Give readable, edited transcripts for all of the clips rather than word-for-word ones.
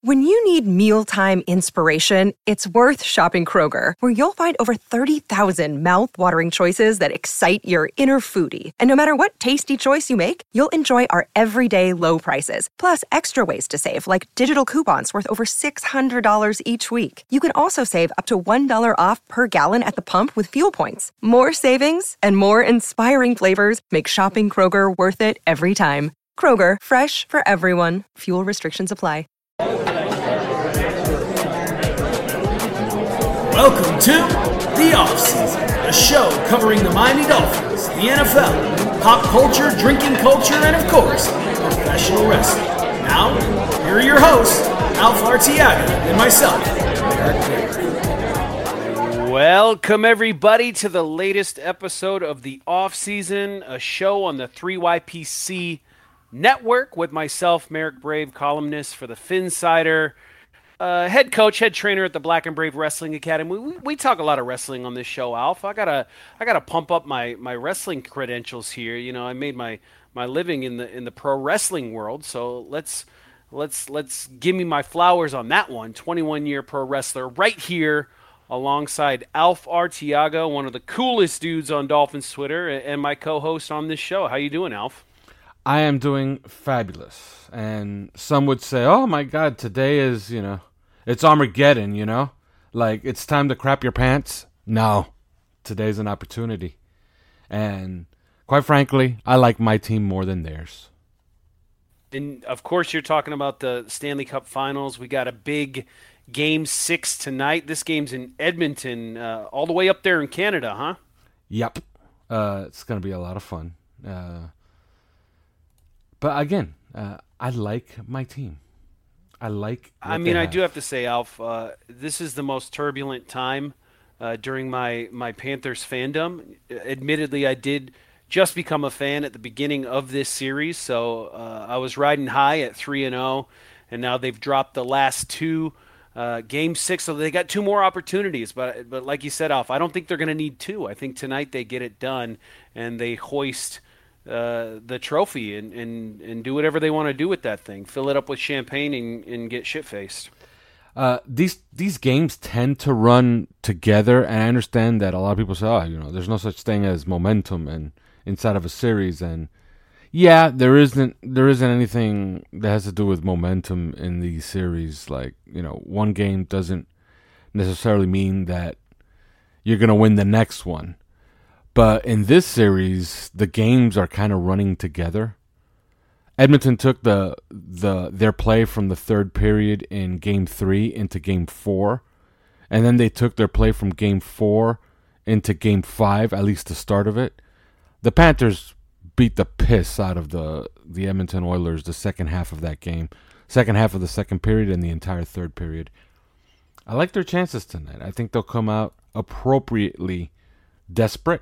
When you need mealtime inspiration, it's worth shopping Kroger, where you'll find over 30,000 mouth-watering choices that excite your inner foodie. And no matter what tasty choice you make, you'll enjoy our everyday low prices, plus extra ways to save, like digital coupons worth over $600 each week. You can also save up to $1 off per gallon at the pump with fuel points. More savings and more inspiring flavors make shopping Kroger worth it every time. Kroger, fresh for everyone. Fuel restrictions apply. Welcome to The Offseason, a show covering the Miami Dolphins, the NFL, pop culture, drinking culture, and of course, professional wrestling. Now, here are your hosts, Alf Artiaga and myself, Eric Baker. Welcome everybody to the latest episode of The Offseason, a show on the 3YPC Network with myself, Merrick Brave, columnist for the Phinsider, head coach, head trainer at the Black and Brave Wrestling Academy. We talk a lot of wrestling on this show, Alf. I gotta pump up my wrestling credentials here. You know, I made my living in the pro wrestling world, so let's give me my flowers on that one. 21-year pro wrestler right here alongside Alf Artiaga, one of the coolest dudes on Dolphins Twitter, and my co-host on this show. How you doing, Alf? I am doing fabulous, and some would say, oh my God, today is, it's Armageddon, like it's time to crap your pants. No, today's an opportunity, and quite frankly, I like my team more than theirs. And of course, you're talking about the Stanley Cup Finals. We got a big Game 6 tonight. This game's in Edmonton, all the way up there in Canada, huh? Yep, it's going to be a lot of fun. But again, I like my team. I do have to say, Alf, this is the most turbulent time during my Panthers fandom. Admittedly, I did just become a fan at the beginning of this series, so I was riding high at 3-0, and now they've dropped the last two, Game 6, so they got two more opportunities. But like you said, Alf, I don't think they're going to need two. I think tonight they get it done, and they hoist the trophy and do whatever they want to do with that thing. Fill it up with champagne and get shit-faced. These games tend to run together, and I understand that a lot of people say, there's no such thing as momentum and inside of a series, and yeah, there isn't anything that has to do with momentum in these series. Like, one game doesn't necessarily mean that you're going to win the next one. But in this series, the games are kind of running together. Edmonton took their play from the third period in Game 3 into Game 4. And then they took their play from Game 4 into Game 5, at least the start of it. The Panthers beat the piss out of the Edmonton Oilers the second half of that game. Second half of the second period and the entire third period. I like their chances tonight. I think they'll come out appropriately desperate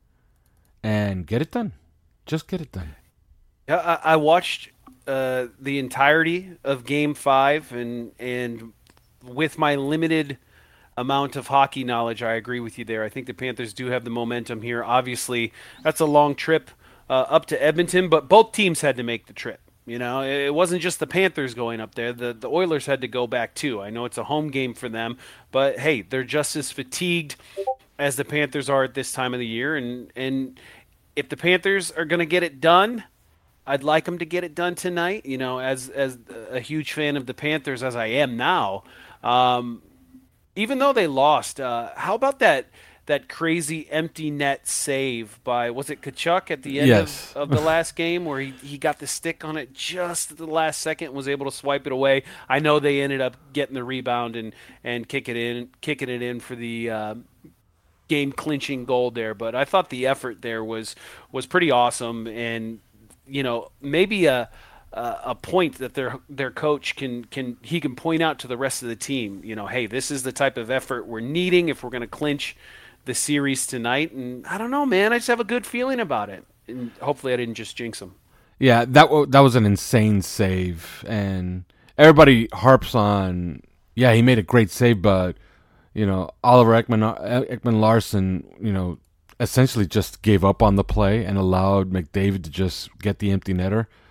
and get it done. Just get it done. Yeah, I watched the entirety of Game 5, and with my limited amount of hockey knowledge, I agree with you there. I think the Panthers do have the momentum here. Obviously, that's a long trip up to Edmonton, but both teams had to make the trip. It wasn't just the Panthers going up there. The Oilers had to go back too. I know it's a home game for them, but hey, they're just as fatigued as the Panthers are at this time of the year, and if the Panthers are going to get it done, I'd like them to get it done tonight. As a huge fan of the Panthers as I am now, even though they lost, how about that crazy empty net save by, was it Tkachuk at the end of the last game, where he got the stick on it just at the last second and was able to swipe it away? I know they ended up getting the rebound and kicking it in for the game-clinching goal there, but I thought the effort there was pretty awesome, and maybe a point that their coach can point out to the rest of the team. Hey, this is the type of effort we're needing if we're going to clinch the series tonight. And I don't know, man, I just have a good feeling about it, and hopefully I didn't just jinx them. Yeah, that was an insane save, and everybody harps on. Yeah, he made a great save, but Oliver Ekman-Larsson, essentially just gave up on the play and allowed McDavid to just get the empty netter.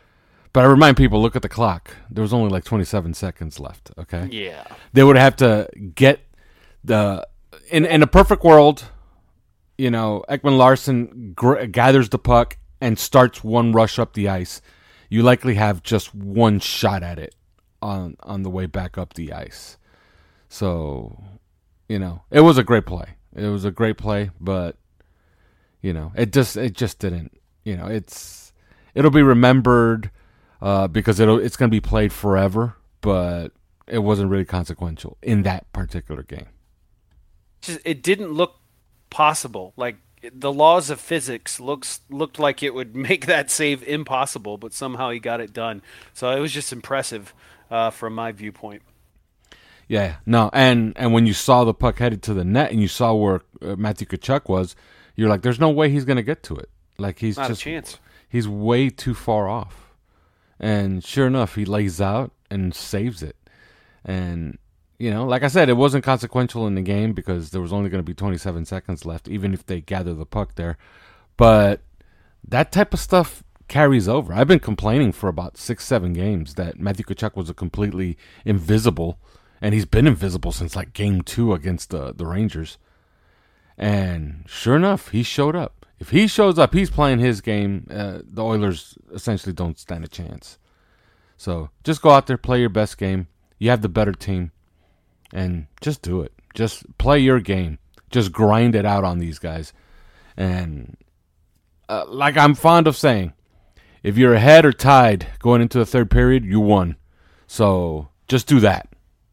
But I remind people, look at the clock. There was only like 27 seconds left, okay? Yeah. They would have to get in a perfect world, Ekman Larson gathers the puck and starts one rush up the ice. You likely have just one shot at it on the way back up the ice. So, it was a great play. It was a great play, but it just didn't. It'll be remembered because it's going to be played forever, but it wasn't really consequential in that particular game. It didn't look possible. Like the laws of physics looked like it would make that save impossible, but somehow he got it done. So it was just impressive from my viewpoint. Yeah, no, and when you saw the puck headed to the net and you saw where Matthew Tkachuk was, you're like, there's no way he's going to get to it. Like he's Not just a chance. He's way too far off. And sure enough, he lays out and saves it. And like I said, it wasn't consequential in the game because there was only going to be 27 seconds left, even if they gather the puck there. But that type of stuff carries over. I've been complaining for about 6-7 games that Matthew Tkachuk was a completely invisible, and he's been invisible since like game 2 against the Rangers. And sure enough, he showed up. If he shows up, he's playing his game. The Oilers essentially don't stand a chance. So just go out there, play your best game. You have the better team. And just do it. Just play your game. Just grind it out on these guys. And like I'm fond of saying, if you're ahead or tied going into the third period, you won. So just do that.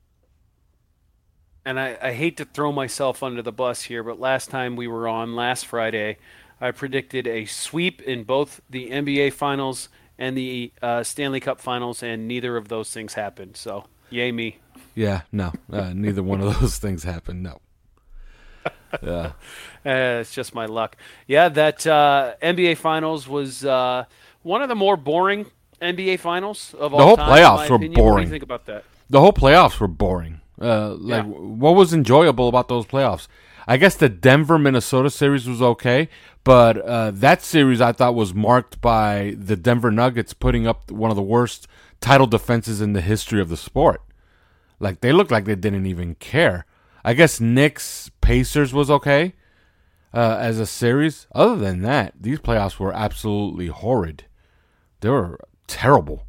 And I hate to throw myself under the bus here, but last time we were on, last Friday, I predicted a sweep in both the NBA Finals and the Stanley Cup Finals, and neither of those things happened. So, yay me. Yeah, no. Neither one of those things happened, no. Yeah. It's just my luck. Yeah, that NBA Finals was one of the more boring NBA Finals of all time. The whole playoffs were boring. What do you think about that? The whole playoffs were boring. What was enjoyable about those playoffs? I guess the Denver-Minnesota series was okay, but that series I thought was marked by the Denver Nuggets putting up one of the worst title defenses in the history of the sport. Like, they looked like they didn't even care. I guess Knicks-Pacers was okay as a series. Other than that, these playoffs were absolutely horrid. They were terrible.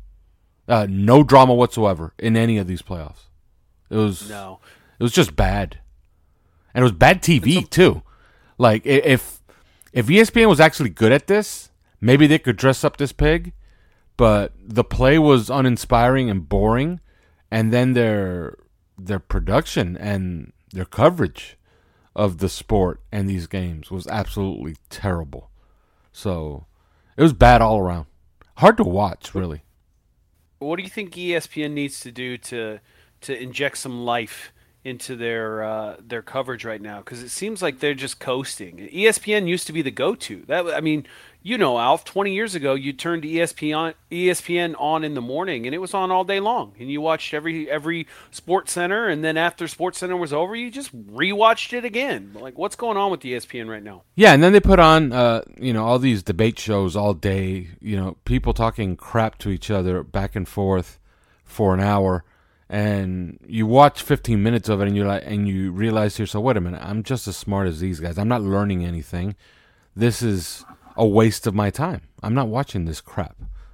No drama whatsoever in any of these playoffs. It was just bad. And it was bad TV, too. Like, if ESPN was actually good at this, maybe they could dress up this pig. But the play was uninspiring and boring. And then their production and their coverage of the sport and these games was absolutely terrible. So, it was bad all around. Hard to watch, really. What do you think ESPN needs to do to inject some life into their coverage right now? Because it seems like they're just coasting. ESPN used to be the go-to. Alf, 20 years ago, you turned ESPN on in the morning, and it was on all day long. And you watched every Sports Center, and then after Sports Center was over, you just rewatched it again. Like, what's going on with ESPN right now? Yeah, and then they put on, all these debate shows all day. People talking crap to each other back and forth for an hour. And you watch 15 minutes of it, and you realize to yourself, wait a minute, I'm just as smart as these guys. I'm not learning anything. This is a waste of my time. I'm not watching this crap.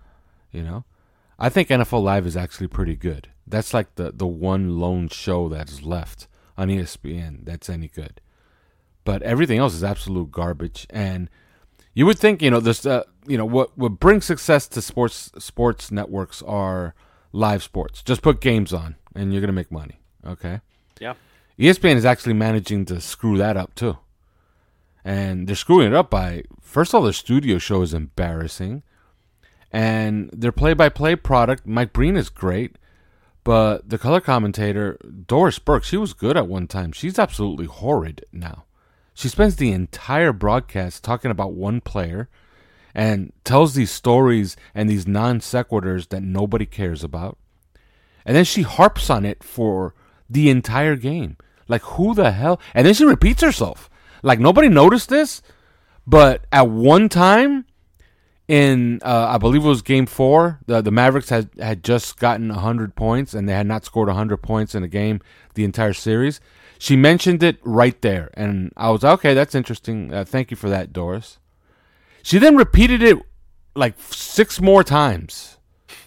I think NFL Live is actually pretty good. That's like the one lone show that's left on ESPN that's any good. But everything else is absolute garbage. And you would think, what brings success to sports networks are live sports. Just put games on, and you're going to make money, okay? Yeah. ESPN is actually managing to screw that up, too. And they're screwing it up by, first of all, their studio show is embarrassing. And their play-by-play product, Mike Breen, is great. But the color commentator, Doris Burke, she was good at one time. She's absolutely horrid now. She spends the entire broadcast talking about one player and tells these stories and these non sequiturs that nobody cares about. And then she harps on it for the entire game. Like, who the hell? And then she repeats herself. Like, nobody noticed this, but at one time, in I believe it was Game 4. The Mavericks had just gotten 100 points, and they had not scored 100 points in a game the entire series. She mentioned it right there, and I was okay. That's interesting. Thank you for that, Doris. She then repeated it like 6 more times.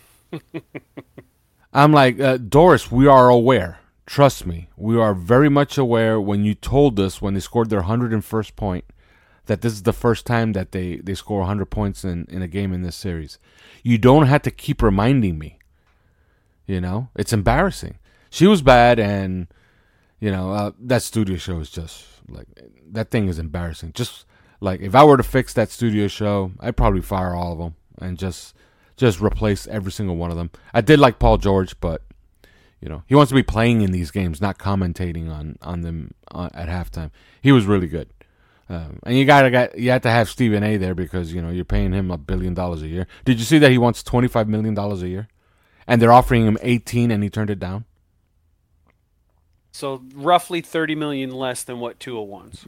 I'm like, Doris, we are aware. Trust me, we are very much aware. When you told us when they scored their 101st point, that this is the first time that they score 100 points in a game in this series. You don't have to keep reminding me. You know? It's embarrassing. She was bad, and, you know, that studio show is just, like, that thing is embarrassing. Just, like, if I were to fix that studio show, I'd probably fire all of them and just replace every single one of them. I did like Paul George, but, you know, he wants to be playing in these games, not commentating on them at halftime. He was really good. And you have to have Stephen A. there because, you know, you're paying him $1 billion a year. Did you see that he wants $25 million a year? And they're offering him 18 and he turned it down? So roughly 30 million less than what Tua wants.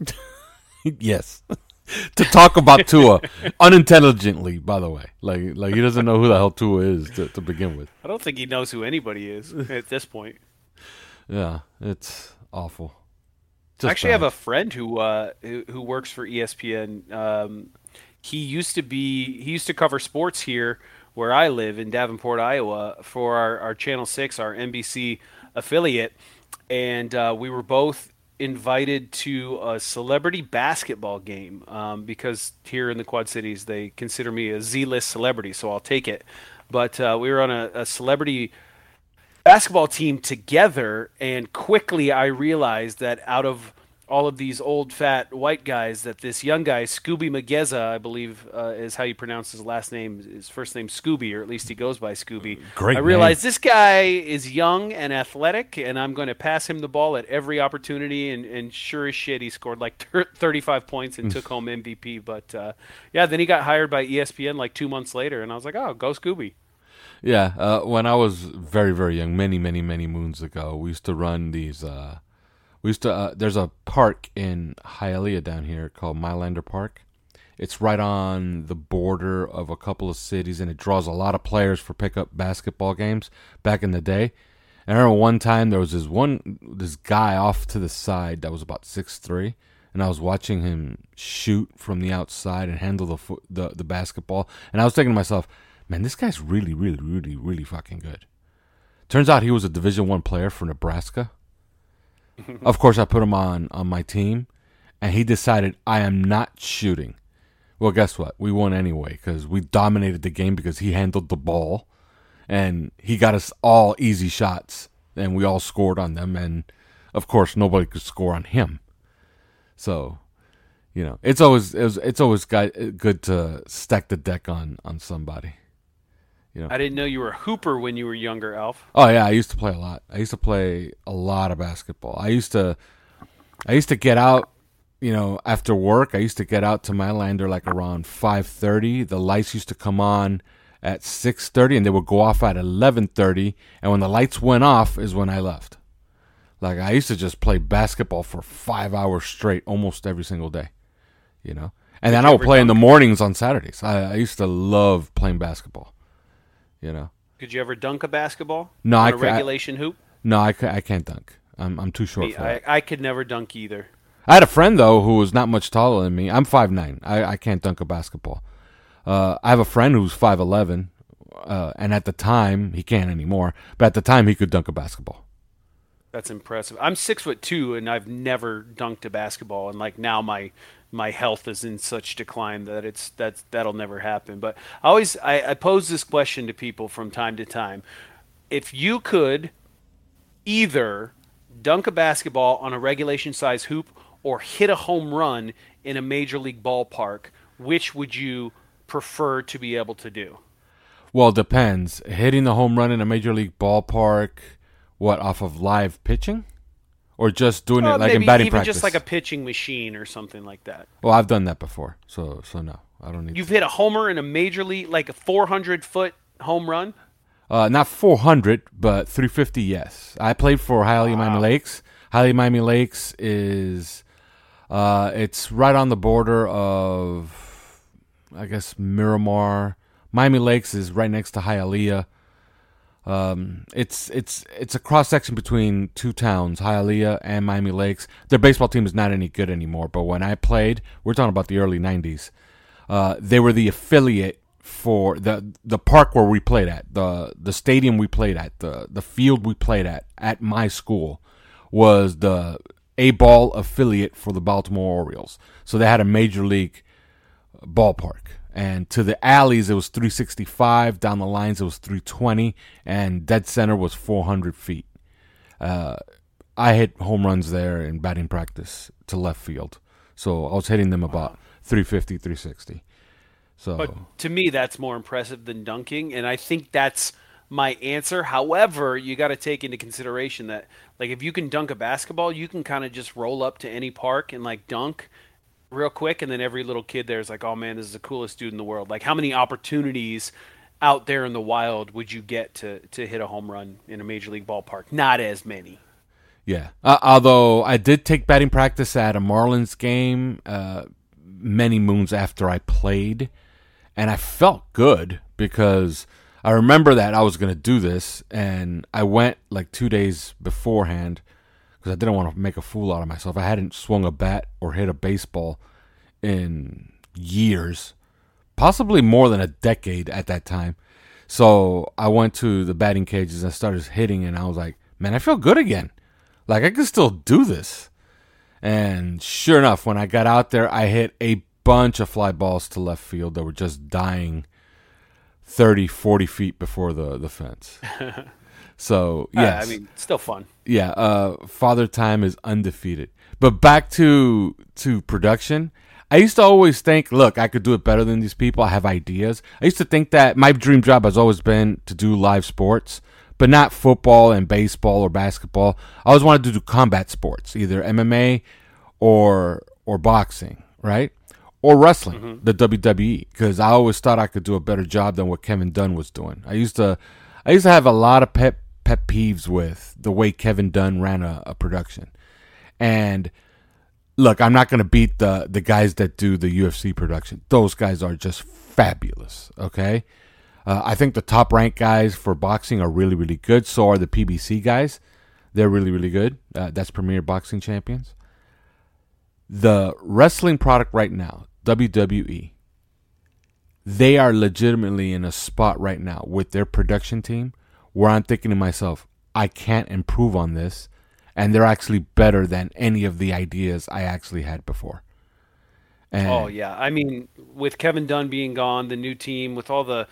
Yes. To talk about Tua unintelligently, by the way. Like he doesn't know who the hell Tua is to begin with. I don't think he knows who anybody is at this point. Yeah, it's awful. I actually have a friend who works for ESPN. He used to cover sports here where I live in Davenport, Iowa, for our Channel 6, our NBC affiliate, and we were both invited to a celebrity basketball game because here in the Quad Cities they consider me a Z-list celebrity, so I'll take it. But we were on a celebrity basketball team together, and quickly I realized that out of all of these old fat white guys, that this young guy, Scooby Mageza, I believe is how you pronounce his last name, his first name Scooby, or at least he goes by Scooby. Great I realized this guy is young and athletic, and I'm going to pass him the ball at every opportunity, and sure as shit, he scored like 35 points and took home MVP. But yeah, then he got hired by ESPN like 2 months later, and I was like, oh, go Scooby. Yeah, when I was very, very young, many, many, many moons ago, we used to run these. There's a park in Hialeah down here called Mylender Park. It's right on the border of a couple of cities, and it draws a lot of players for pickup basketball games back in the day. And I remember one time there was this guy off to the side that was about 6'3", and I was watching him shoot from the outside and handle the basketball, and I was thinking to myself, man, this guy's really, really, really, really fucking good. Turns out he was a Division I player for Nebraska. Of course, I put him on my team, and he decided I am not shooting. Well, guess what? We won anyway because we dominated the game because he handled the ball, and he got us all easy shots, and we all scored on them, and of course, nobody could score on him. So, you know, it's always good to stack the deck on somebody. You know. I didn't know you were a hooper when you were younger, Alf. Oh yeah, I used to play a lot. I used to play a lot of basketball. I used to get out, you know, after work. I used to get out to Mylender like around 5:30. The lights used to come on at 6:30, and they would go off at 11:30. And when the lights went off is when I left. Like I used to just play basketball for 5 hours straight, almost every single day. You know, and then I would play in the mornings on Saturdays. I used to love playing basketball. You know. Could you ever dunk a basketball? No, on a regulation hoop. No, I can't dunk. I'm too short for that. I could never dunk either. I had a friend though who was not much taller than me. I'm 5'9". I can't dunk a basketball. I have a friend who's 5'11", and at the time he can't anymore. But at the time he could dunk a basketball. That's impressive. I'm 6'2", and I've never dunked a basketball, and like now my health is in such decline that that'll never happen. But I pose this question to people from time to time. If you could either dunk a basketball on a regulation size hoop or hit a home run in a major league ballpark, which would you prefer to be able to do? Well, it depends. Hitting the home run in a major league ballpark, what, off of live pitching? Or just doing it like in batting even practice? Just like a pitching machine or something like that. Well, I've done that before, so no, I don't need. You've hit a homer in a major league, like a 400-foot home run? Not 400, but 350. Yes, I played for Hialeah Miami Lakes. Hialeah Miami Lakes is, it's right on the border of I guess Miramar. Miami Lakes is right next to Hialeah. It's a cross section between two towns, Hialeah and Miami Lakes. Their baseball team is not any good anymore, but when I played, we're talking about the early 90s. They were the affiliate for the park where we played at, the stadium we played at, the field we played at my school was the A-ball affiliate for the Baltimore Orioles. So they had a major league ballpark. And to the alleys, it was 365. Down the lines, it was 320. And dead center was 400 feet. I hit home runs there in batting practice to left field. So I was hitting them about 350, 360. So, but to me, that's more impressive than dunking. And I think that's my answer. However, you got to take into consideration that, like, if you can dunk a basketball, you can kind of just roll up to any park and, like, dunk real quick, and then every little kid there is like, oh man, this is the coolest dude in the world. Like, how many opportunities out there in the wild would you get to hit a home run in a major league ballpark? Not as many. Yeah. Although I did take batting practice at a Marlins game many moons after I played, and I felt good because I remember that I was going to do this, and I went like 2 days beforehand because I didn't want to make a fool out of myself. I hadn't swung a bat or hit a baseball in years, possibly more than a decade at that time. So I went to the batting cages and started hitting, and I was like, man, I feel good again. Like, I can still do this. And sure enough, when I got out there, I hit a bunch of fly balls to left field that were just dying 30, 40 feet before the fence. So, yes. I mean, still fun. Yeah, Father Time is undefeated. But back to production, I used to always think, look, I could do it better than these people. I have ideas. I used to think that my dream job has always been to do live sports, but not football and baseball or basketball. I always wanted to do combat sports, either MMA or boxing, right? Or wrestling, the WWE, because I always thought I could do a better job than what Kevin Dunn was doing. I used to have a lot of pet peeves with the way Kevin Dunn ran a production. And look, I'm not going to beat the guys that do the UFC production. Those guys are just fabulous, okay? I think the top-ranked guys for boxing are really, really good. So are the PBC guys. They're really, really good. That's Premier Boxing Champions. The wrestling product right now, WWE, they are legitimately in a spot right now with their production team where I'm thinking to myself, I can't improve on this, and they're actually better than any of the ideas I actually had before. And oh yeah, I mean, with Kevin Dunn being gone, the new team with all the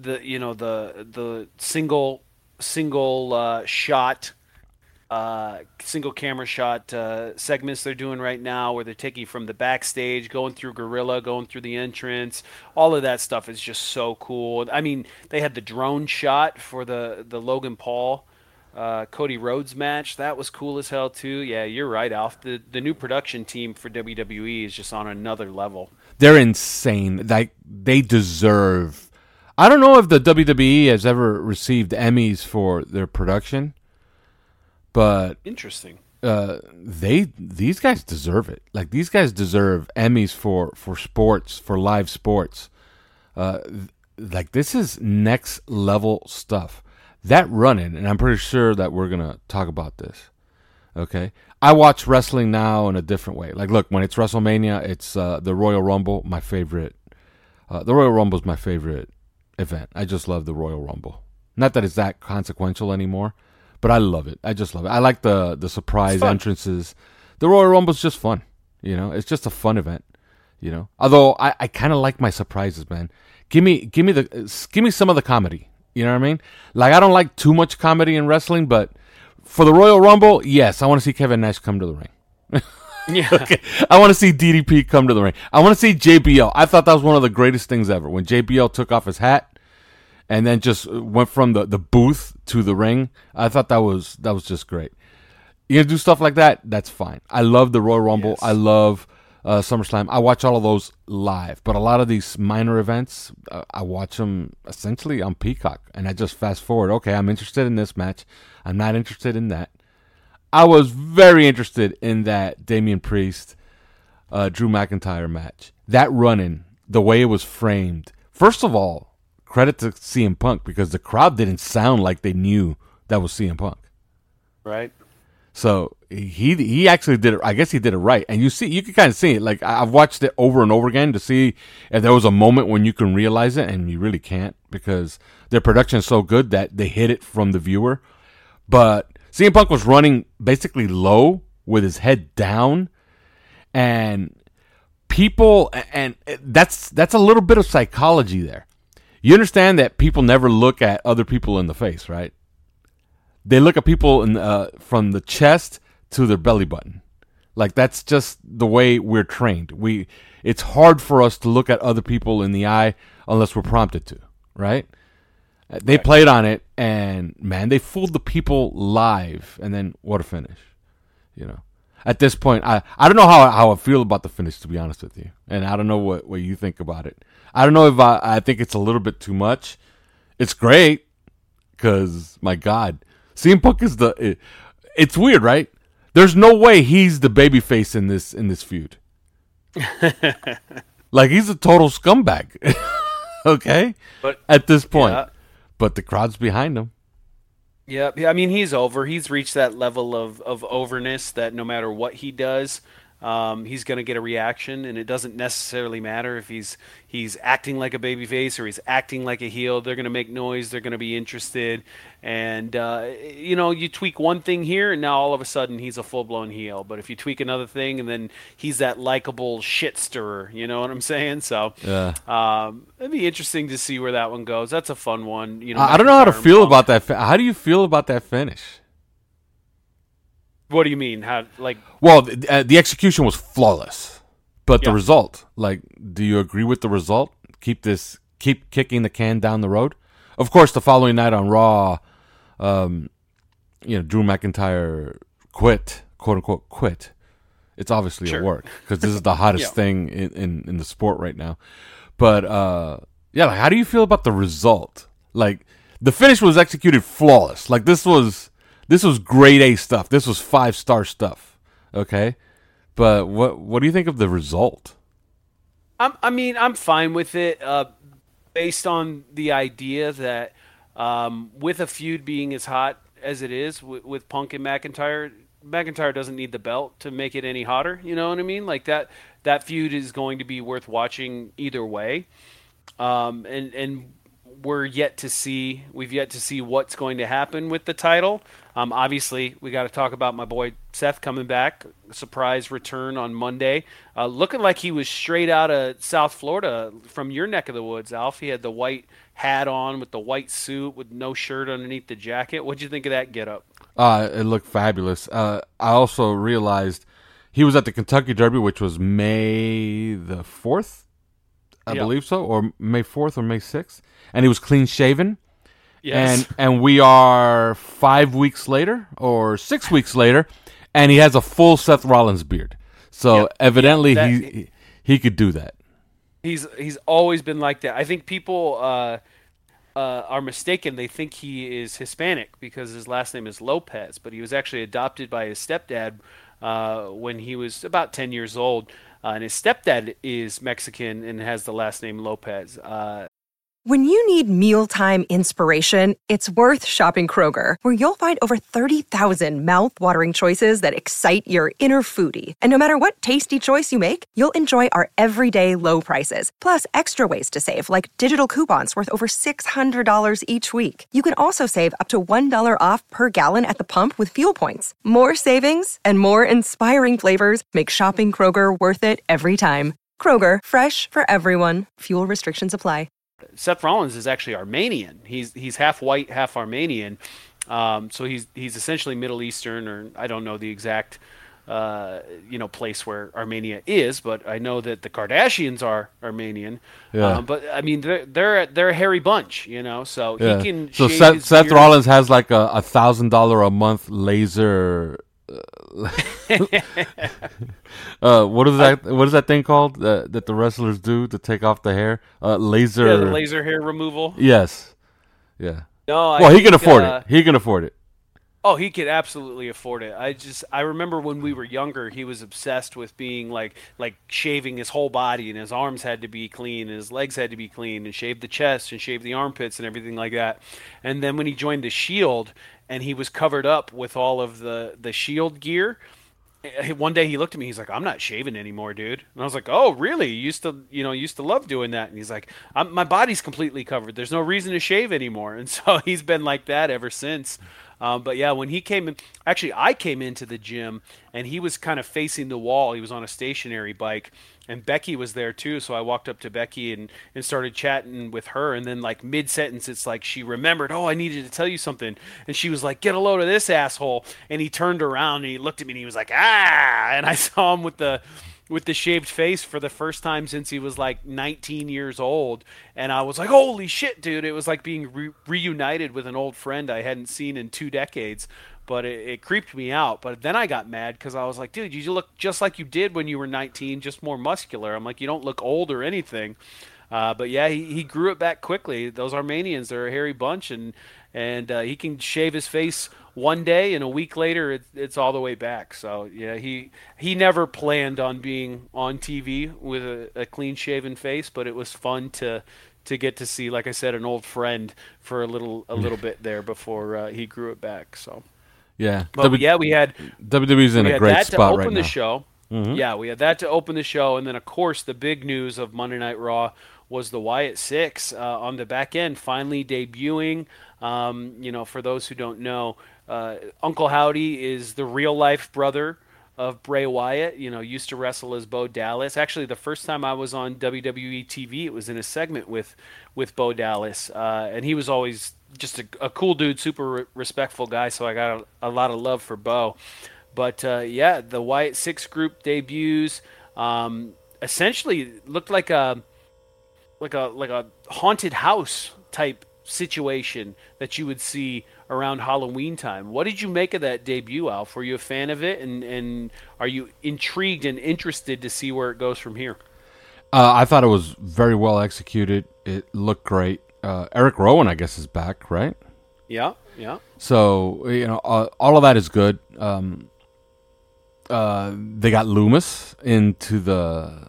single shot, single camera shot segments they're doing right now, where they're taking from the backstage, going through Gorilla, going through the entrance, all of that stuff is just so cool. I mean, they had the drone shot for the Logan Paul Cody Rhodes match. That was cool as hell too. Yeah, you're right, Alf. The new production team for WWE is just on another level. They're insane. Like, they deserve. I don't know if the WWE has ever received Emmys for their production, but interesting. These guys deserve it. Like, these guys deserve Emmys for sports, for live sports. Like, this is next level stuff. That run-in, and I'm pretty sure that we're gonna talk about this. Okay, I watch wrestling now in a different way. Like, look, when it's WrestleMania, it's the Royal Rumble, my favorite. The Royal Rumble is my favorite event. I just love the Royal Rumble. Not that it's that consequential anymore, but I love it. I just love it. I like the surprise entrances. The Royal Rumble is just fun. You know, it's just a fun event. You know, although I kind of like my surprises, man. Give me some of the comedy. You know what I mean? Like, I don't like too much comedy in wrestling, but for the Royal Rumble, yes, I want to see Kevin Nash come to the ring. Yeah. Okay. I want to see DDP come to the ring. I want to see JBL. I thought that was one of the greatest things ever. When JBL took off his hat and then just went from the booth to the ring, I thought that was just great. You gonna do stuff like that? That's fine. I love the Royal Rumble. Yes. I love SummerSlam. I watch all of those live, but a lot of these minor events, I watch them essentially on Peacock, and I just fast forward. Okay, I'm interested in this match. I'm not interested in that. I was very interested in that Damian Priest, Drew McIntyre match. That run-in the way it was framed. First of all, credit to CM Punk because the crowd didn't sound like they knew that was CM Punk. Right. So he actually did it. I guess he did it right. And you can kind of see it. Like I've watched it over and over again to see if there was a moment when you can realize it, and you really can't because their production is so good that they hit it from the viewer. But CM Punk was running basically low with his head down, and people, and that's a little bit of psychology there. You understand that people never look at other people in the face, right? They look at people from the chest to their belly button. Like that's just the way we're trained. It's hard for us to look at other people in the eye unless we're prompted to, right? They played on it, and man, they fooled the people live. And then what a finish, At this point, I don't know how I feel about the finish, to be honest with you, and I don't know what you think about it. I don't know if I think it's a little bit too much. It's great because my God. CM Punk is it's weird, right? There's no way he's the babyface in this feud. Like he's a total scumbag. Okay? But at this point. But the crowd's behind him. Yeah, I mean he's over. He's reached that level of overness that no matter what he does, he's going to get a reaction, and it doesn't necessarily matter if he's acting like a babyface or he's acting like a heel. They're going to make noise. They're going to be interested, and you tweak one thing here, and now all of a sudden he's a full-blown heel. But if you tweak another thing, and then he's that likable shit stirrer, you know what I'm saying? So yeah, it'd be interesting to see where that one goes. That's a fun one. I don't know how to feel about that. How do you feel about that finish? What do you mean? Well, the execution was flawless, but the result, do you agree with the result? Keep kicking the can down the road. Of course, the following night on Raw, Drew McIntyre quit, quote unquote, quit. It's obviously a work because this is the hottest thing in the sport right now. But how do you feel about the result? Like the finish was executed flawless. Like this was grade A stuff. This was 5-star stuff. Okay, but what do you think of the result? I'm fine with it, based on the idea that with a feud being as hot as it is with Punk and McIntyre doesn't need the belt to make it any hotter. You know what I mean? Like that feud is going to be worth watching either way, and we've yet to see what's going to happen with the title. Obviously, we got to talk about my boy Seth coming back. Surprise return on Monday. Looking like he was straight out of South Florida from your neck of the woods, Alf. He had the white hat on with the white suit with no shirt underneath the jacket. What'd you think of that getup? It looked fabulous. I also realized he was at the Kentucky Derby, which was May the 4th, I believe so, or May 4th or May 6th. And he was clean shaven. Yes. And we are 5 weeks later or 6 weeks later, and he has a full Seth Rollins beard. So evidently he could do that. He's always been like that. I think people are mistaken. They think he is Hispanic because his last name is Lopez, but he was actually adopted by his stepdad when he was about 10 years old. And his stepdad is Mexican and has the last name Lopez. When you need mealtime inspiration, it's worth shopping Kroger, where you'll find over 30,000 mouth-watering choices that excite your inner foodie. And no matter what tasty choice you make, you'll enjoy our everyday low prices, plus extra ways to save, like digital coupons worth over $600 each week. You can also save up to $1 off per gallon at the pump with fuel points. More savings and more inspiring flavors make shopping Kroger worth it every time. Kroger, fresh for everyone. Fuel restrictions apply. Seth Rollins is actually Armenian. He's half white, half Armenian. So he's essentially Middle Eastern, or I don't know the exact place where Armenia is, but I know that the Kardashians are Armenian. Yeah. But I mean they're a hairy bunch, So he can. So Seth Rollins has like a $1,000 a month laser. What is that thing called that the wrestlers do to take off the hair? Laser. Yeah, the laser hair removal. Yes. Yeah. No. Well, he can afford it. He can afford it. Oh, he could absolutely afford it. I remember when we were younger, he was obsessed with being like shaving his whole body, and his arms had to be clean, and his legs had to be clean, and shave the chest and shave the armpits and everything like that. And then when he joined the Shield and he was covered up with all of the Shield gear, one day he looked at me, he's like, "I'm not shaving anymore, dude." And I was like, "Oh, really? You used to love doing that." And he's like, "My body's completely covered. There's no reason to shave anymore." And so he's been like that ever since. But yeah, when he came in, actually, I came into the gym and he was kind of facing the wall. He was on a stationary bike, and Becky was there too. So I walked up to Becky and started chatting with her. And then, like, mid sentence, it's like she remembered, "Oh, I needed to tell you something." And she was like, "Get a load of this asshole." And he turned around and he looked at me and he was like, "Ah!" And I saw him with the shaved face for the first time since he was like 19 years old. And I was like, "Holy shit, dude." It was like being reunited with an old friend I hadn't seen in 2 decades. But it creeped me out. But then I got mad because I was like, "Dude, you look just like you did when you were 19, just more muscular." I'm like, "You don't look old or anything." But yeah, he grew it back quickly. Those Armenians, they're a hairy bunch, and he can shave his face one day, and a week later it's all the way back. So yeah, he never planned on being on TV with a clean shaven face, but it was fun to get to see, like I said, an old friend for a little bit there before he grew it back. So Yeah, but we had WWE's in a great that spot to right open now. the show. Yeah, we had that to open the show, and then of course the big news of Monday Night Raw was the Wyatt Six on the back end finally debuting. For those who don't know, Uncle Howdy is the real life brother of Bray Wyatt. Used to wrestle as Bo Dallas. Actually, the first time I was on WWE TV, it was in a segment with Bo Dallas, and he was always just a cool dude, super respectful guy. So I got a lot of love for Bo. But yeah, the Wyatt Six group debuts. Essentially, looked like a haunted house type situation that you would see around Halloween time. What did you make of that debut, Alf? Were you a fan of it, and are you intrigued and interested to see where it goes from here? I thought it was very well executed. It looked great. Eric Rowan, I guess, is back, right? Yeah. So all of that is good. They got Loomis into the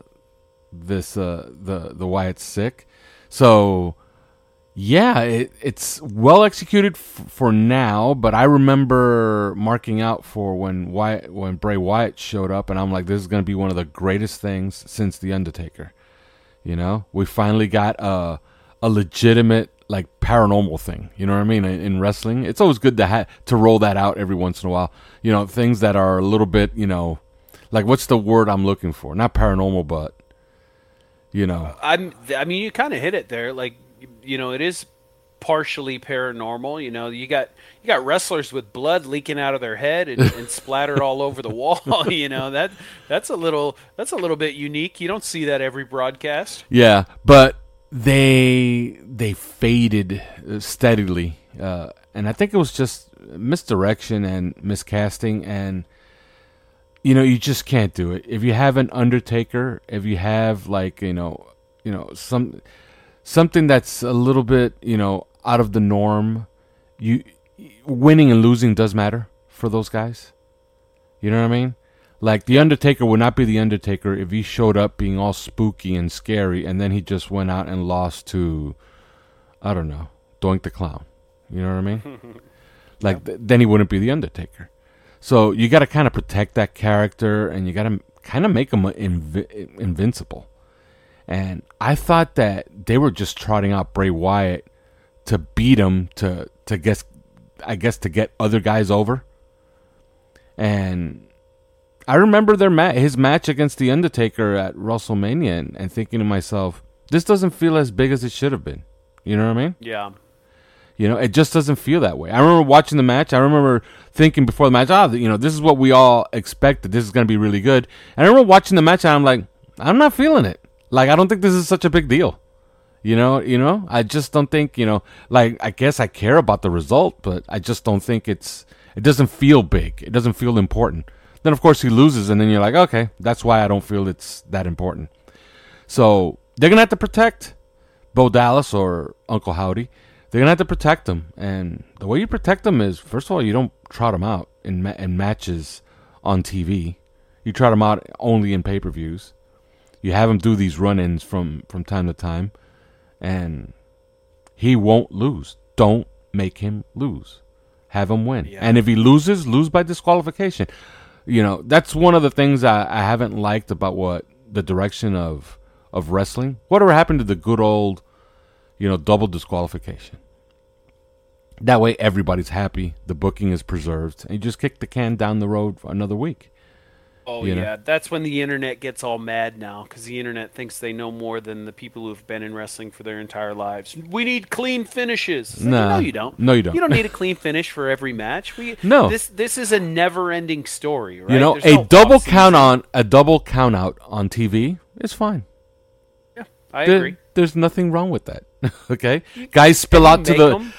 Wyatt Sick. So yeah, it's well executed for now. But I remember marking out for when Bray Wyatt showed up, and I'm like, this is going to be one of the greatest things since The Undertaker. We finally got a legitimate, like, paranormal thing. You know what I mean? In wrestling, it's always good to roll that out every once in a while. Things that are a little bit, like, what's the word I'm looking for? Not paranormal, but I mean, you kind of hit it there. Like, it is partially paranormal. You got wrestlers with blood leaking out of their head and splattered all over the wall. That's a little bit unique. You don't see that every broadcast. Yeah, but they faded steadily, and I think it was just misdirection and miscasting, and you just can't do it. If you have an Undertaker, if you have, like, something that's a little bit out of the norm, winning and losing does matter for those guys. You know what I mean? Like, The Undertaker would not be The Undertaker if he showed up being all spooky and scary, and then he just went out and lost to, I don't know, Doink the Clown. You know what I mean? Like, then he wouldn't be The Undertaker. So you got to kind of protect that character, and you got to kind of make him invincible. And I thought that they were just trotting out Bray Wyatt to beat him, to get other guys over. And I remember his match against The Undertaker at WrestleMania and thinking to myself, this doesn't feel as big as it should have been. You know what I mean? Yeah. It just doesn't feel that way. I remember watching the match. I remember thinking before the match, this is what we all expected. This is going to be really good. And I remember watching the match, and I'm like, I'm not feeling it. Like, I don't think this is such a big deal. I just don't think, like, I guess I care about the result, but I just don't think it doesn't feel big. It doesn't feel important. Then, of course, he loses, and then you're like, okay, that's why I don't feel it's that important. So they're going to have to protect Bo Dallas or Uncle Howdy. they're gonna have to protect them, and the way you protect them is, first of all, you don't trot them out in matches on TV. You trot them out only in pay-per-views. You have him do these run-ins from time to time, and he won't lose. Don't make him lose. Have him win. Yeah. And if he loses, lose by disqualification. That's one of the things I haven't liked about what the direction of wrestling. Whatever happened to the good old, double disqualification? That way everybody's happy. The booking is preserved. And you just kick the can down the road for another week. Oh, yeah. That's when the internet gets all mad now, because the internet thinks they know more than the people who have been in wrestling for their entire lives. We need clean finishes. No, you don't. No, you don't. You don't need a clean finish for every match. No. This is a never-ending story, right? A double count out on TV is fine. Yeah, I agree. There's nothing wrong with that. Okay? Guys spill out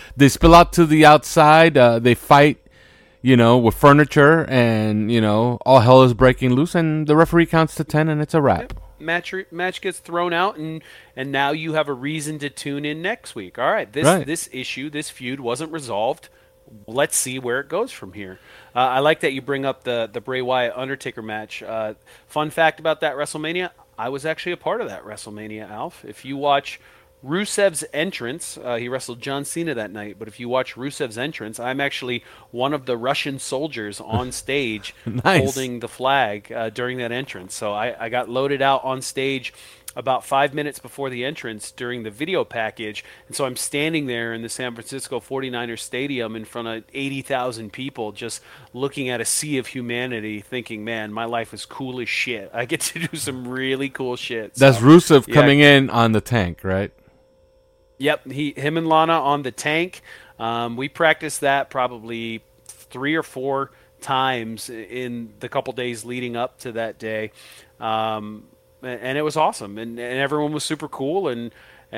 to the outside. They fight, with furniture, and, all hell is breaking loose, and the referee counts to 10, and it's a wrap. Yep. Match gets thrown out, and now you have a reason to tune in next week. All right, this issue, this feud wasn't resolved. Let's see where it goes from here. I like that you bring up the Bray Wyatt Undertaker match. Fun fact about that WrestleMania, I was actually a part of that WrestleMania, Alf. If you watch Rusev's entrance, he wrestled John Cena that night, but if you watch Rusev's entrance, I'm actually one of the Russian soldiers on stage nice. Holding the flag during that entrance. So I got loaded out on stage about 5 minutes before the entrance during the video package, and so I'm standing there in the San Francisco 49ers stadium in front of 80,000 people just looking at a sea of humanity thinking, man, my life is cool as shit. I get to do some really cool shit. That's Rusev coming in on the tank, right? Yep, him and Lana on the tank. We practiced that probably 3 or 4 times in the couple days leading up to that day, and it was awesome. And everyone was super cool, and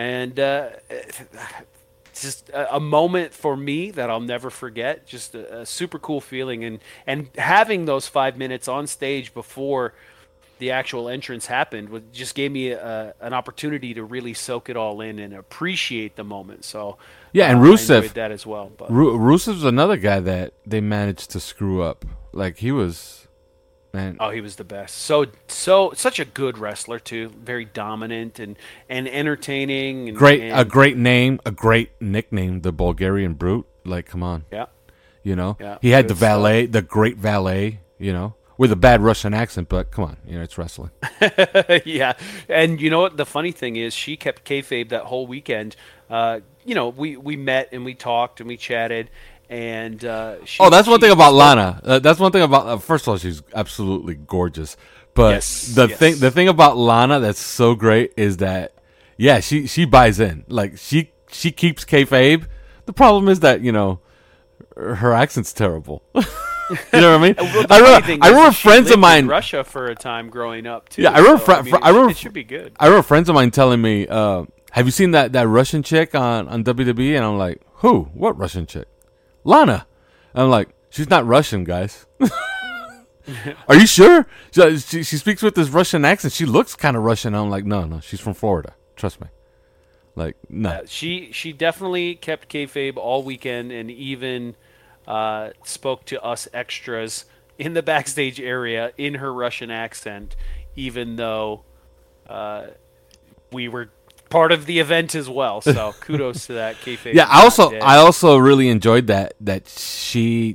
just a moment for me that I'll never forget. Just a super cool feeling, and having those 5 minutes on stage before the actual entrance happened just gave me an opportunity to really soak it all in and appreciate the moment. So yeah, and Rusev, I enjoyed that as well. But Rusev's another guy that they managed to screw up. Like he was, man. Oh, he was the best. So such a good wrestler too. Very dominant and entertaining. And, a great name, a great nickname, the Bulgarian Brute. Like, come on. Yeah. Yeah, he had the valet, the great valet. With a bad Russian accent, but come on, it's wrestling. Yeah, and you know what? The funny thing is, she kept kayfabe that whole weekend. We met and we talked and we chatted, and that's one thing about Lana. That's one thing about. First of all, she's absolutely gorgeous. But the thing about Lana that's so great is that, yeah, she buys in. Like she keeps kayfabe. The problem is that her accent's terrible. You know what I mean? Well, I remember friends of mine in Russia for a time growing up too. Yeah, I remember. It should be good. I remember friends of mine telling me, "Have you seen that Russian chick on WWE?" And I'm like, "Who? What Russian chick?" Lana. And I'm like, "She's not Russian, guys." Are you sure? She speaks with this Russian accent. She looks kind of Russian. I'm like, no, she's from Florida. Trust me. Like, no. She definitely kept kayfabe all weekend, and even spoke to us extras in the backstage area in her Russian accent, even though we were part of the event as well. So kudos to that kayfabe. Yeah, I also really enjoyed that she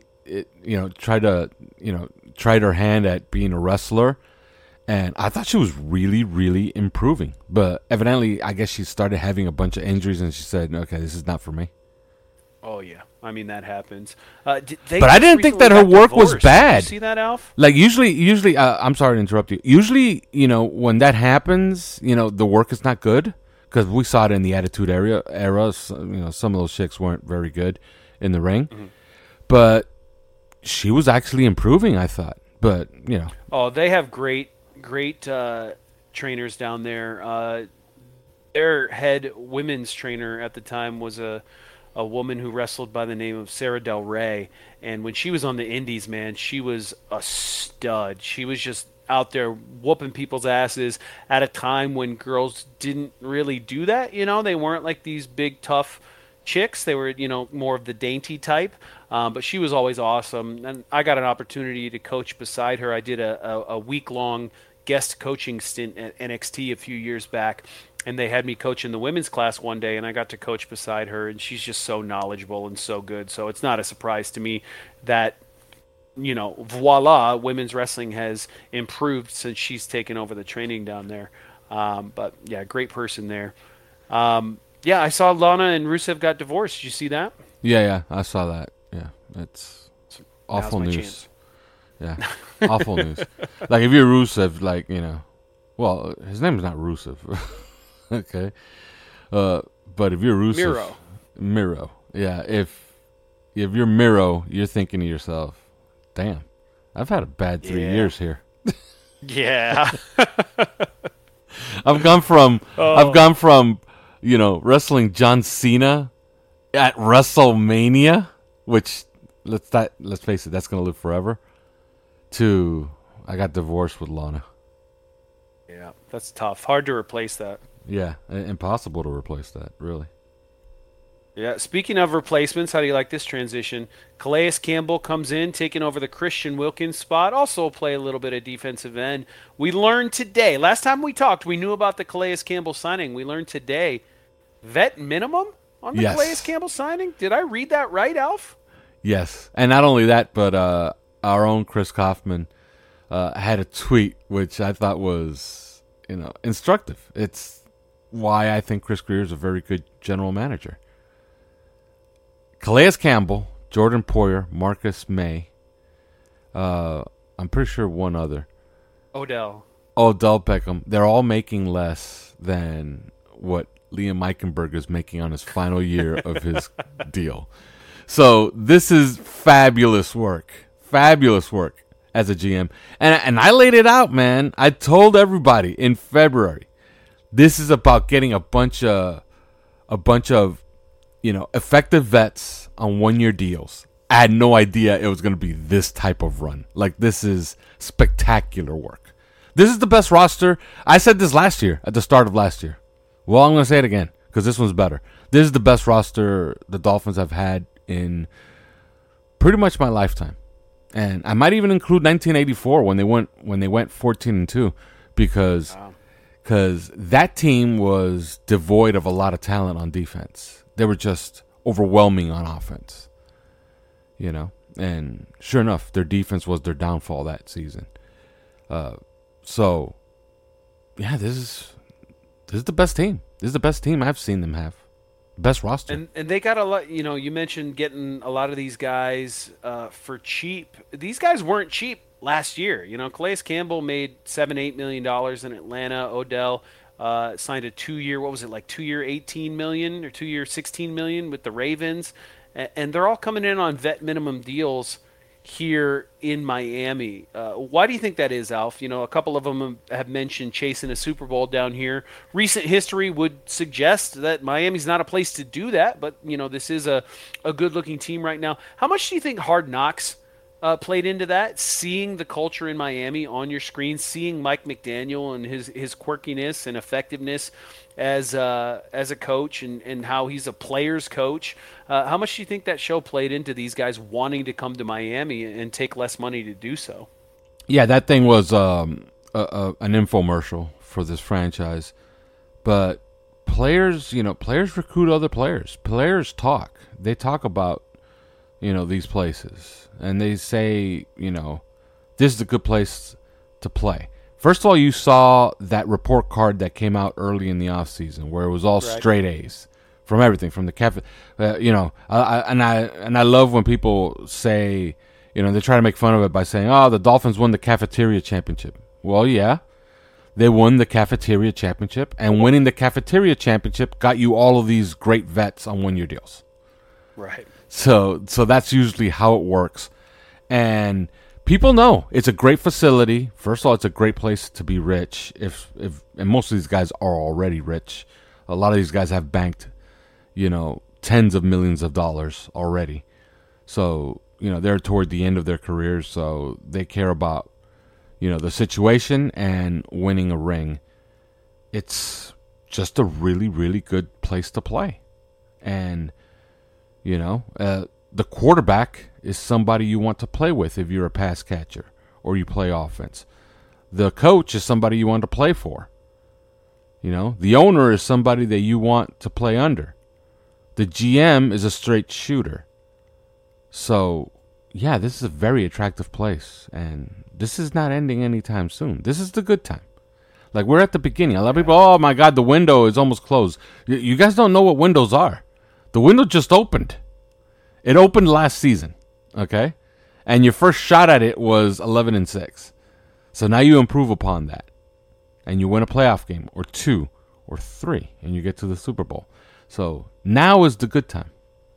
tried her hand at being a wrestler, and I thought she was really, really improving. But evidently, I guess she started having a bunch of injuries, and she said, "Okay, this is not for me." Oh yeah, I mean that happens. But I didn't think that her work was bad. Did you see that, Alf? Like usually, I'm sorry to interrupt you. Usually, when that happens, the work is not good, because we saw it in the Attitude Era. Some of those chicks weren't very good in the ring, but she was actually improving, I thought. But oh, they have great trainers down there. Their head women's trainer at the time was a woman who wrestled by the name of Sarah Del Rey, and when she was on the indies, man, she was a stud. She was just out there whooping people's asses at a time when girls didn't really do that. They weren't like these big, tough, chicks. They were, more of the dainty type, but she was always awesome. And I got an opportunity to coach beside her. I did a week-long guest coaching stint at NXT a few years back, and they had me coach in the women's class one day, and I got to coach beside her, and she's just so knowledgeable and so good. So it's not a surprise to me that, voila, women's wrestling has improved since she's taken over the training down there. But yeah, great person there. Yeah, I saw Lana and Rusev got divorced. Did you see that? Yeah, I saw that. Yeah, it's awful news. Chance. Yeah, awful news. Like, if you're Rusev, well, his name's not Rusev. Okay. But if you're Rusev... Miro. Yeah, if you're Miro, you're thinking to yourself, damn, I've had a bad 3 years here. Yeah. I've gone from wrestling John Cena at WrestleMania, which let's face it, that's gonna live forever, to I got divorced with Lana. Yeah, that's tough. Hard to replace that. Yeah, impossible to replace that, really. Yeah, speaking of replacements, how do you like this transition? Calais Campbell comes in, taking over the Christian Wilkins spot. Also play a little bit of defensive end. We learned today, last time we talked, we knew about the Calais Campbell signing. We learned today, vet minimum on the Calais Campbell signing? Did I read that right, Alf? Yes, and not only that, but our own Chris Kaufman had a tweet, which I thought was, instructive. It's why I think Chris Greer is a very good general manager. Calais Campbell, Jordan Poyer, Marcus May, I'm pretty sure one other. Odell Beckham. They're all making less than what Liam Eichenberg is making on his final year of his deal. So this is fabulous work as a GM. And I laid it out, man. I told everybody in February, this is about getting a bunch of effective vets on 1-year deals. I had no idea it was going to be this type of run. Like, this is spectacular work. This is the best roster. I said this last year, at the start of last year. Well, I'm going to say it again, because this one's better. This is the best roster the Dolphins have had in pretty much my lifetime. And I might even include 1984 when they went 14-2, because that team was devoid of a lot of talent on defense. They were just overwhelming on offense, and sure enough, their defense was their downfall that season. So, yeah, this is the best team. This is the best team I've seen them have. Best roster. And they got a lot, you mentioned getting a lot of these guys for cheap. These guys weren't cheap last year. Calais Campbell made $7-8 million in Atlanta. Odell signed a 2-year, 18 million or 2-year, 16 million with the Ravens, and they're all coming in on vet minimum deals here in Miami. Why do you think that is, Alf? A couple of them have mentioned chasing a Super Bowl down here. Recent history would suggest that Miami's not a place to do that, but this is a good-looking team right now. How much do you think Hard Knocks played into that? Seeing the culture in Miami on your screen, seeing Mike McDaniel and his quirkiness and effectiveness as a coach, and how he's a player's coach. How much do you think that show played into these guys wanting to come to Miami and take less money to do so? Yeah, that thing was an infomercial for this franchise. But players recruit other players. Players talk. They talk about these places, and they say, this is a good place to play. First of all, you saw that report card that came out early in the offseason where it was all straight A's from everything, from the cafe. I love when people say, they try to make fun of it by saying, "Oh, the Dolphins won the cafeteria championship." Well, yeah, they won the cafeteria championship, and winning the cafeteria championship got you all of these great vets on 1-year deals. Right. So that's usually how it works. And people know it's a great facility. First of all, it's a great place to be rich. And most of these guys are already rich. A lot of these guys have banked, tens of millions of dollars already. So, they're toward the end of their careers, so they care about, the situation and winning a ring. It's just a really, really good place to play. And The quarterback is somebody you want to play with if you're a pass catcher or you play offense. The coach is somebody you want to play for. The owner is somebody that you want to play under. The GM is a straight shooter. So, yeah, this is a very attractive place. And this is not ending anytime soon. This is the good time. Like, we're at the beginning. A lot of people, oh, my God, the window is almost closed. You guys don't know what windows are. The window just opened. It opened last season, okay? And your first shot at it was 11-6. So now you improve upon that. And you win a playoff game, or 2, or 3, and you get to the Super Bowl. So now is the good time.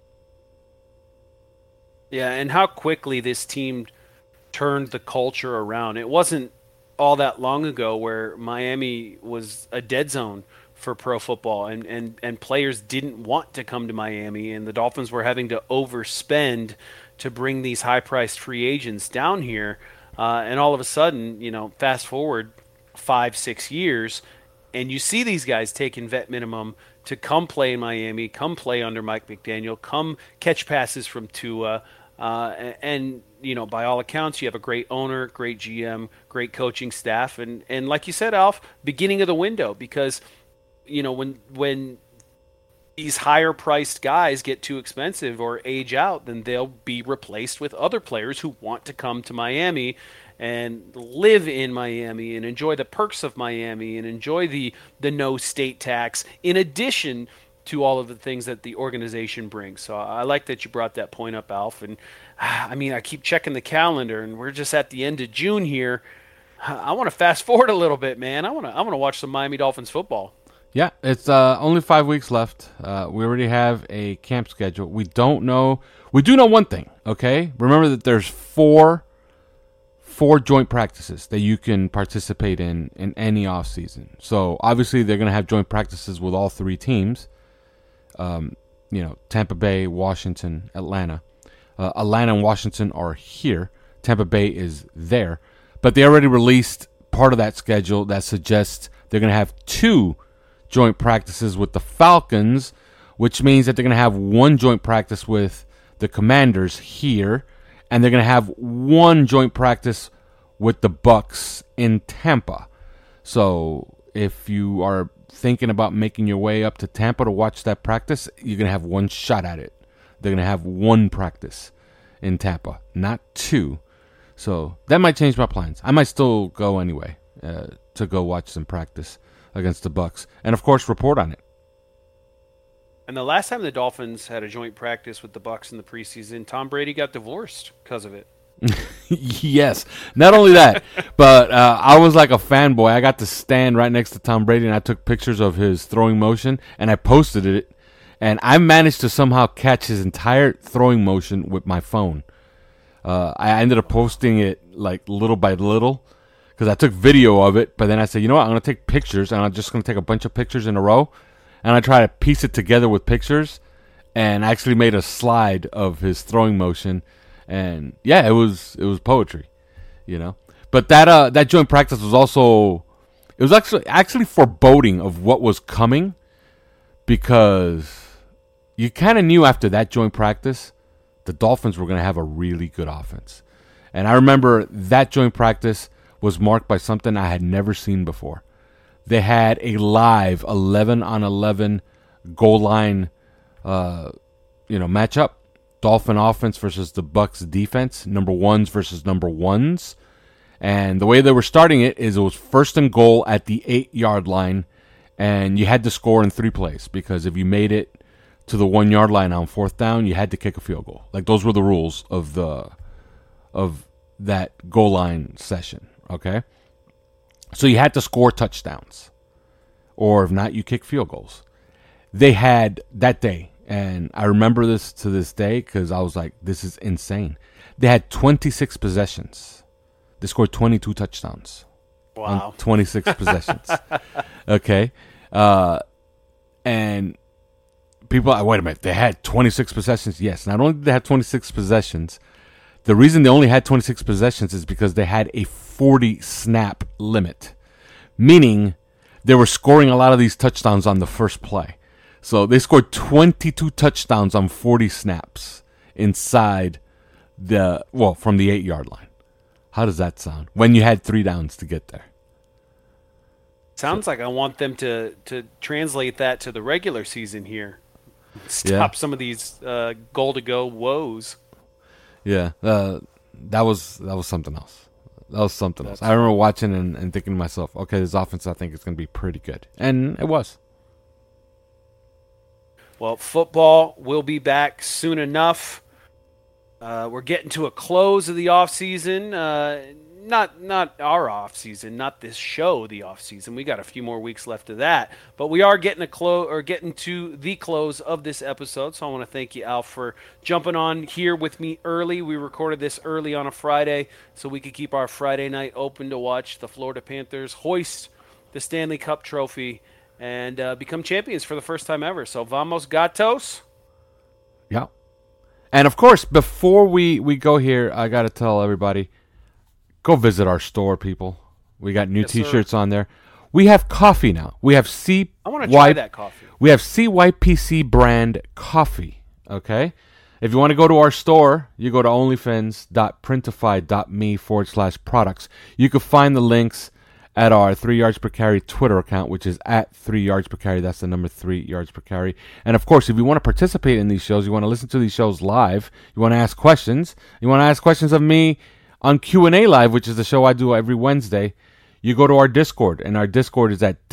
Yeah, and how quickly this team turned the culture around. It wasn't all that long ago where Miami was a dead zone for pro football, and players didn't want to come to Miami, and the Dolphins were having to overspend to bring these high-priced free agents down here. And all of a sudden, fast forward 5-6 years, and you see these guys taking vet minimum to come play in Miami, come play under Mike McDaniel, come catch passes from Tua. And by all accounts, you have a great owner, great GM, great coaching staff. And like you said, Alf, beginning of the window, because, when these higher priced guys get too expensive or age out, then they'll be replaced with other players who want to come to Miami and live in Miami and enjoy the perks of Miami and enjoy the no state tax, in addition to all of the things that the organization brings. So I like that you brought that point up, Alf. And I keep checking the calendar, and we're just at the end of June here. I want to fast forward a little bit, man. I want to watch some Miami Dolphins football. Yeah, it's only 5 weeks left. We already have a camp schedule. We don't know. We do know one thing, okay? Remember that there's four joint practices that you can participate in any offseason. So, obviously, they're going to have joint practices with all 3 teams. Tampa Bay, Washington, Atlanta. Atlanta and Washington are here. Tampa Bay is there. But they already released part of that schedule that suggests they're going to have 2 joint practices with the Falcons, which means that they're going to have 1 joint practice with the Commanders here, and they're going to have 1 joint practice with the Bucs in Tampa. So if you are thinking about making your way up to Tampa to watch that practice, you're going to have 1 shot at it. They're going to have 1 practice in Tampa, not 2. So that might change my plans. I might still go anyway to go watch some practice against the Bucs, and of course report on it. And the last time the Dolphins had a joint practice with the Bucs in the preseason, Tom Brady got divorced because of it. Yes, not only that, but I was like a fanboy. I got to stand right next to Tom Brady, and I took pictures of his throwing motion, and I posted it, and I managed to somehow catch his entire throwing motion with my phone. I ended up posting it like little by little, because I took video of it, but then I said, you know what, I'm going to take pictures, and I'm just going to take a bunch of pictures in a row, and I try to piece it together with pictures, and I actually made a slide of his throwing motion, and yeah, it was poetry, But that joint practice was also, it was actually foreboding of what was coming, because you kind of knew after that joint practice, the Dolphins were going to have a really good offense. And I remember that joint practice was marked by something I had never seen before. They had a live 11-on-11 goal line, matchup. Dolphin offense versus the Bucs defense. Number 1s versus number 1s. And the way they were starting it is it was 1st and goal at the 8-yard line. And you had to score in 3 plays, because if you made it to the 1-yard line on 4th down, you had to kick a field goal. Like, those were the rules of that goal line session. Okay, so you had to score touchdowns, or if not, you kick field goals. They had that day, and I remember this to this day because I was like, this is insane. They had 26 possessions. They scored 22 touchdowns. Wow. On 26 possessions. Okay, and people, wait a minute, they had 26 possessions. Yes, not only did they have 26 possessions, the reason they only had 26 possessions is because they had a 40 snap limit, meaning they were scoring a lot of these touchdowns on the first play. So they scored 22 touchdowns on 40 snaps inside from the 8-yard line. How does that sound? When you had 3 downs to get there. Sounds like I want them to translate that to the regular season here. Stop some of these goal-to-go woes. Yeah, that was something else. That was something else. I remember watching and thinking to myself, okay, this offense I think is going to be pretty good. And it was. Well, football will be back soon enough. We're getting to a close of the offseason. Not our offseason, not this show, the offseason. We got a few more weeks left of that. But we are getting to the close of this episode. So I want to thank you, Alf, for jumping on here with me early. We recorded this early on a Friday so we could keep our Friday night open to watch the Florida Panthers hoist the Stanley Cup trophy and become champions for the first time ever. So vamos gatos. Yeah. And of course, before we go here, I got to tell everybody, go visit our store, people. We got new T-shirts on there. We have coffee now. We have I want to try that coffee. We have CYPC brand coffee. Okay? If you want to go to our store, you go to onlyfans.printify.me/products. You can find the links at our 3 yards per carry Twitter account, which is at 3 yards per carry. That's the number 3 yards per carry. And of course, if you want to participate in these shows, you want to listen to these shows live, you want to ask questions, of me on Q&A Live, which is the show I do every Wednesday, you go to our Discord, and our Discord is at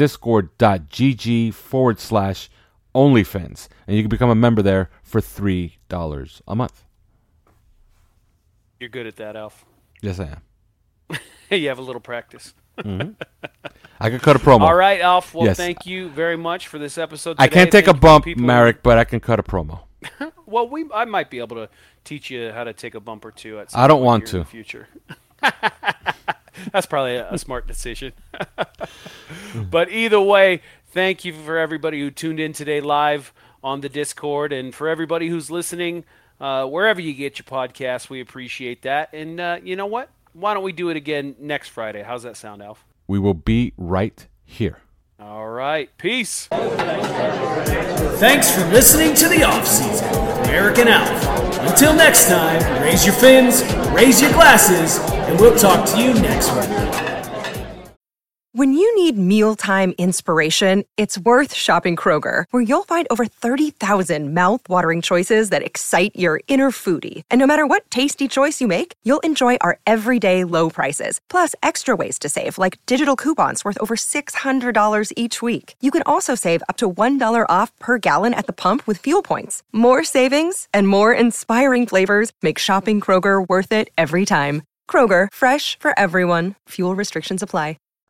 discord.gg/OnlyFans, and you can become a member there for $3 a month. You're good at that, Alf. Yes, I am. You have a little practice. Mm-hmm. I can cut a promo. All right, Alf. Well, yes. Thank you very much for this episode today. I can't take a bump, Marek, but I can cut a promo. Well, I might be able to teach you how to take a bump or two at some I don't want to. In the future. That's probably a smart decision. But either way, thank you for everybody who tuned in today live on the Discord, and for everybody who's listening wherever you get your podcasts. We appreciate that. And you know what? Why don't we do it again next Friday? How's that sound, Alf? We will be right here. All right. Peace. Thanks for listening to The Offseason with Marek and Alf. Until next time, raise your fins, raise your glasses, and we'll talk to you next week. When you need mealtime inspiration, it's worth shopping Kroger, where you'll find over 30,000 mouth-watering choices that excite your inner foodie. And no matter what tasty choice you make, you'll enjoy our everyday low prices, plus extra ways to save, like digital coupons worth over $600 each week. You can also save up to $1 off per gallon at the pump with fuel points. More savings and more inspiring flavors make shopping Kroger worth it every time. Kroger, fresh for everyone. Fuel restrictions apply.